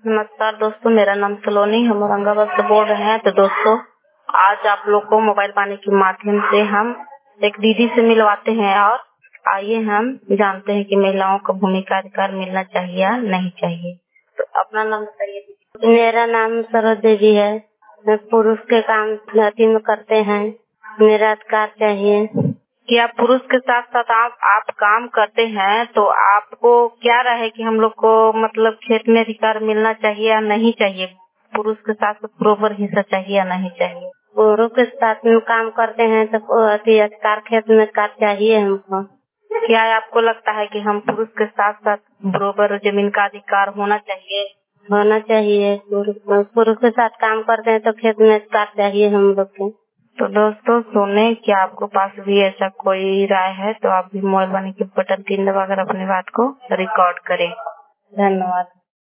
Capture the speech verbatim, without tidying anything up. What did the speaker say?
नमस्कार दोस्तों, मेरा नाम सलोनी, हम औरंगाबाद से बोल रहे हैं। तो दोस्तों, आज आप लोग को मोबाइल पानी के माध्यम से हम एक दीदी से मिलवाते हैं और आइए हम जानते हैं कि महिलाओं को भूमिका अधिकार मिलना चाहिए या नहीं चाहिए। तो अपना नाम बताइए दीदी। मेरा नाम सरोज देवी है। मैं पुरुष के काम धरती में करते हैं, मेरा अधिकार चाहिए। कि आप पुरुष के साथ साथ आप आप काम करते हैं, तो आपको क्या रहे कि हम लोग को मतलब खेत में अधिकार मिलना चाहिए या नहीं चाहिए? पुरुष के साथ साथ बराबर हिस्सा चाहिए या नहीं चाहिए? पुरुष के साथ में काम करते हैं तो अति अधिकार खेत में का चाहिए हमको। क्या आपको लगता है कि हम पुरुष के साथ साथ बराबर जमीन का अधिकार होना चाहिए? होना चाहिए। पुरुष के साथ काम करते हैं तो खेत में अधिकार चाहिए हम लोग के। तो दोस्तों सुने, क्या आपको पास भी ऐसा कोई राय है तो आप भी मोबाइल वाले के बटन तीन दबाकर अपनी बात को रिकॉर्ड करें। धन्यवाद।